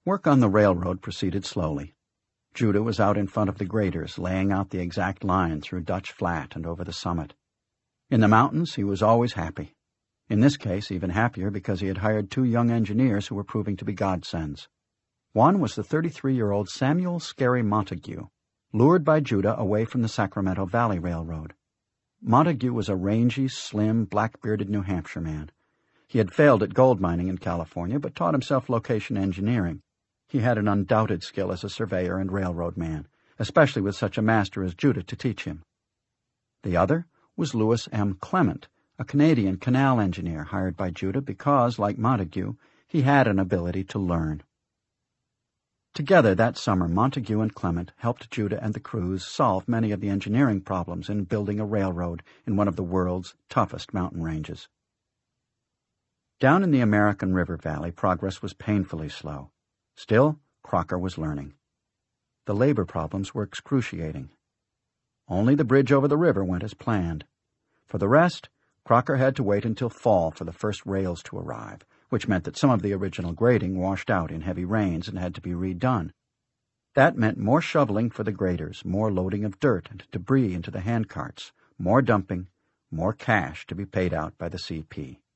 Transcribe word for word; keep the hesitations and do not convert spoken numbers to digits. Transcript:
Work on the railroad proceeded slowly. Judah was out in front of the graders, laying out the exact line through Dutch Flat and over the summit. In the mountains, he was always happy. In this case, even happier because he had hired two young engineers who were proving to be godsends. One was the thirty-three-year-old Samuel Scarry Montague, lured by Judah away from the Sacramento Valley Railroad. Montague was a rangy, slim, black-bearded New Hampshire man. He had failed at gold mining in California, but taught himself location engineering. He had an undoubted skill as a surveyor and railroad man, especially with such a master as Judah to teach him. The other was Louis M. Clement, a Canadian canal engineer hired by Judah because, like Montague, he had an ability to learn. Together that summer, Montague and Clement helped Judah and the crews solve many of the engineering problems in building a railroad in one of the world's toughest mountain ranges. Down in the American River Valley, progress was painfully slow. Still, Crocker was learning. The labor problems were excruciating. Only the bridge over the river went as planned. For the rest, Crocker had to wait until fall for the first rails to arrive, which meant that some of the original grading washed out in heavy rains and had to be redone. That meant more shoveling for the graders, more loading of dirt and debris into the handcarts, more dumping, more cash to be paid out by the C P.